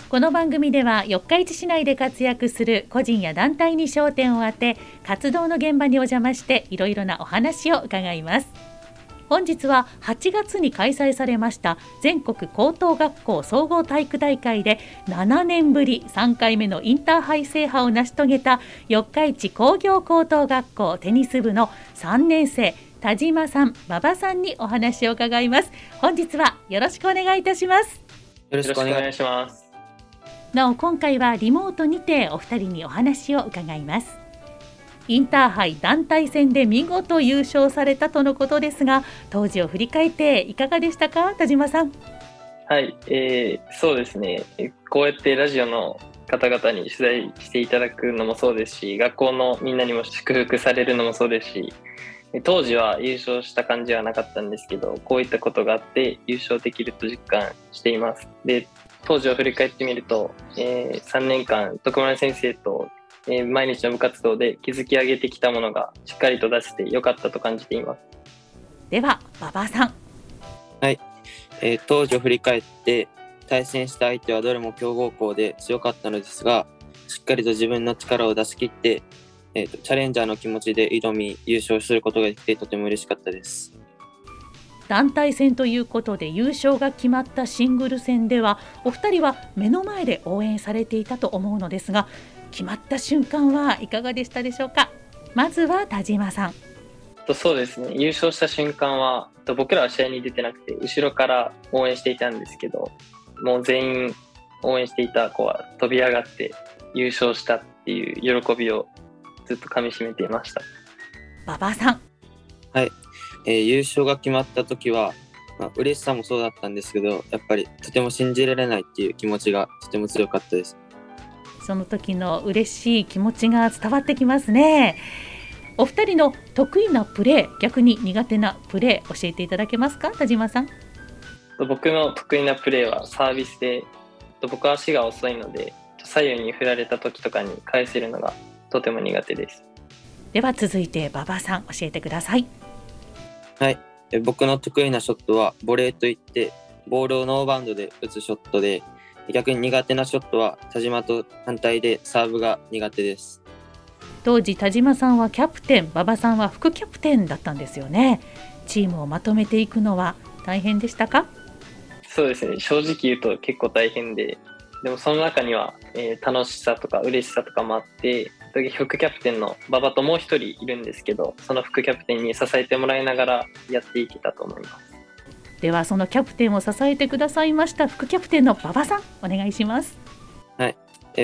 この番組では四日市市内で活躍する個人や団体に焦点を当て、活動の現場にお邪魔していろいろなお話を伺います。本日は8月に開催されました全国高等学校総合体育大会で7年ぶり3回目のインターハイ制覇を成し遂げた四日市工業高等学校テニス部の3年生田島さん、馬場さんにお話を伺います。本日はよろしくお願いいたします。 よろしくお願いします。 なお今回はリモートにてお二人にお話を伺います。インターハイ団体戦で見事優勝されたとのことですが、当時を振り返っていかがでしたか、田島さん。 はい、そうですね、こうやってラジオの方々に取材していただくのもそうですし、学校のみんなにも祝福されるのもそうですし、当時は優勝した感じはなかったんですけど、こういったことがあって優勝できると実感しています。で、当時を振り返ってみると、3年間徳丸先生と毎日の部活動で築き上げてきたものがしっかりと出せてよかったと感じています。 では馬場さん。 はい、当時を振り返って対戦した相手はどれも強豪校で強かったのですが、しっかりと自分の力を出し切って、チャレンジャーの気持ちで挑み優勝することができてとても嬉しかったです。 団体戦ということで優勝が決まったシングル戦ではお二人は目の前で応援されていたと思うのですが、決まった瞬間はいかがでしたでしょうか。まずは田島さん。 そうですね、優勝した瞬間は僕らは試合に出てなくて後ろから応援していたんですけど、もう全員応援していた子は飛び上がって優勝したっていう喜びをずっとかみしめていました。 馬場さん。 はい、優勝が決まった時は、嬉しさもそうだったんですけど、やっぱりとても信じられないっていう気持ちがとても強かったです。 その時の嬉しい気持ちが伝わってきますね。お二人の得意なプレー、逆に苦手なプレー教えていただけますか、田島さん。 僕の得意なプレーはサービスで、僕は足が遅いので左右に振られた時とかに返せるのがとても苦手です。 では続いて馬場さん、教えてください。 はい、僕の得意なショットはボレーといってボールをノーバウンドで打つショットで、逆に苦手なショットは田島と反対でサーブが苦手です。 当時田島さんはキャプテン、馬場さんは副キャプテンだったんですよね。チームをまとめていくのは大変でしたか？ そうですね、正直言うと結構大変で、でもその中には、楽しさとか嬉しさとかもあって、副キャプテンの馬場ともう一人いるんですけど、その副キャプテンに支えてもらいながらやっていけたと思います。 ではそのキャプテンを支えてくださいました副キャプテンの馬場さん、お願いします。 はい、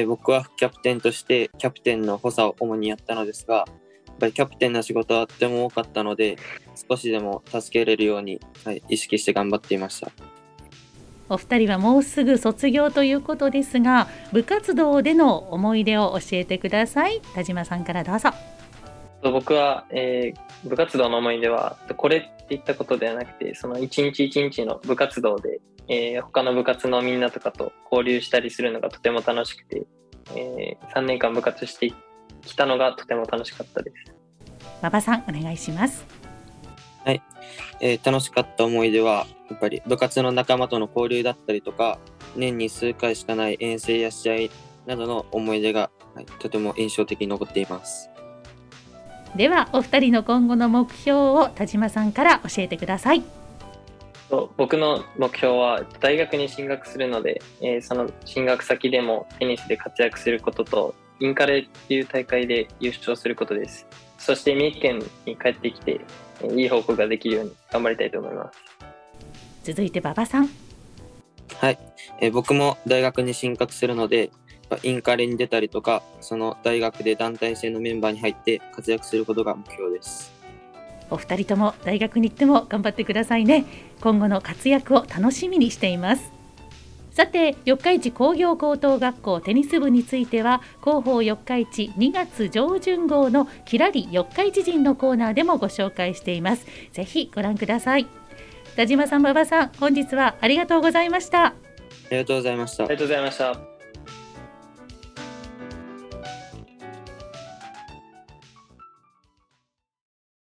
僕は副キャプテンとしてキャプテンの補佐を主にやったのですが、やっぱりキャプテンの仕事はとても多かったので、少しでも助けれるように、意識して頑張っていました。 お二人はもうすぐ卒業ということですが、部活動での思い出を教えてください。田島さんからどうぞ。 僕は、部活動の思い出はこれっていったことではなくて、その一日一日の部活動で、他の部活のみんなとかと交流したりするのがとても楽しくて、3年間部活してきたのがとても楽しかったです。 馬場さん、お願いします。 はい、楽しかった思い出はやっぱり部活の仲間との交流だったりとか、年に数回しかない遠征や試合などの思い出が、とても印象的に残っています。 ではお二人の今後の目標を田島さんから教えてください。 僕の目標は大学に進学するので、その進学先でもテニスで活躍することと、インカレっていう大会で優勝することです。そして三重県に帰ってきていい報告ができるように頑張りたいと思います。 続いて馬場さん。 はい、僕も大学に進学するので、インカレに出たりとか、その大学で団体戦のメンバーに入って活躍することが目標です。 お二人とも大学に行っても頑張ってくださいね。今後の活躍を楽しみにしています。さて、四日市工業高等学校テニス部については広報四日市2月上旬号のきらり四日市人のコーナーでもご紹介しています。ぜひご覧ください。田島さん、馬場さん、本日はありがとうございました。 ありがとうございました。 ありがとうございました。